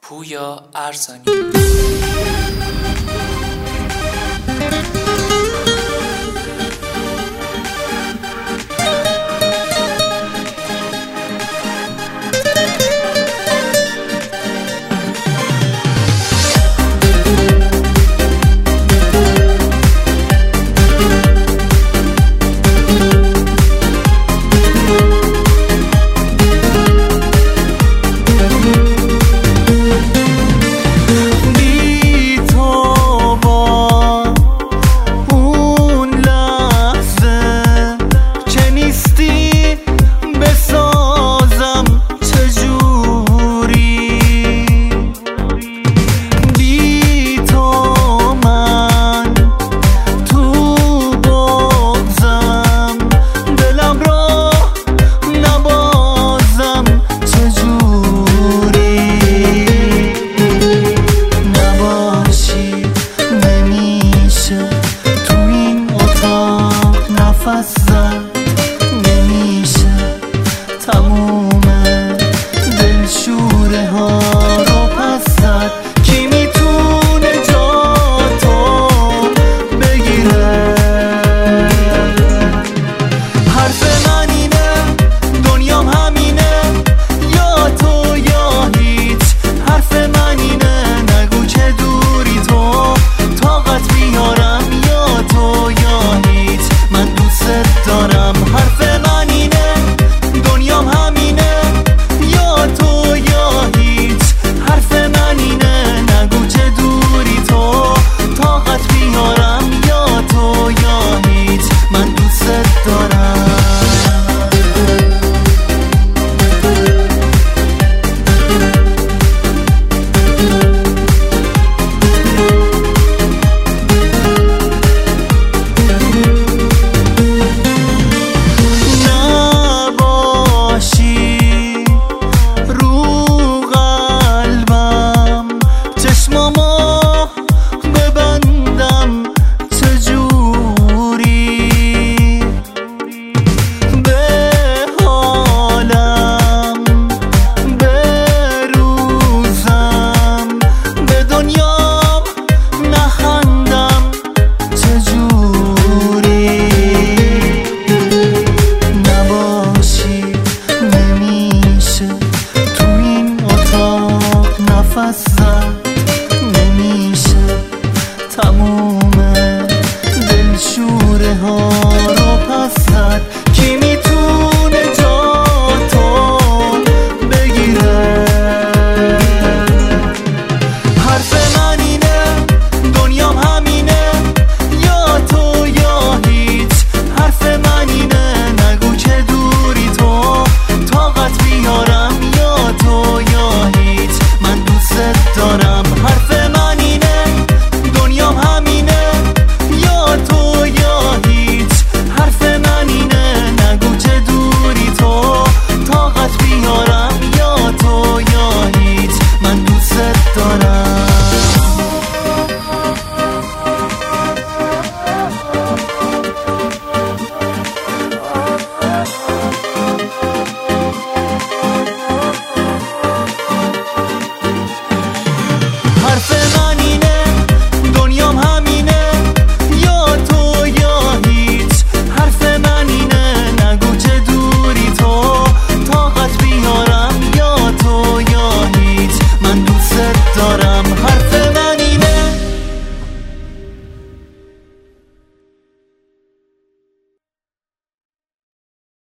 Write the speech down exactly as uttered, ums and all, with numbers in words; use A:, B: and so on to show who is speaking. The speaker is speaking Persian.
A: پویا ارزانی.
B: نمیشه تموم دلشوره ها رو پس زد. کی میتونه جاتو بگیره؟ حرف من اینه، دنیام همینه، یا تو یا هیچ. حرف من اینه، نگو که دوری تو، طاقت بیارم یا تو یا هیچ. من دوست دارم. حرف من اینه، دنیام همینه، یا تو یا هیچ. حرف من اینه، نگو چه دوری تو، طاقت بیارم یا تو یا هیچ. من دوست دارم. نفس زد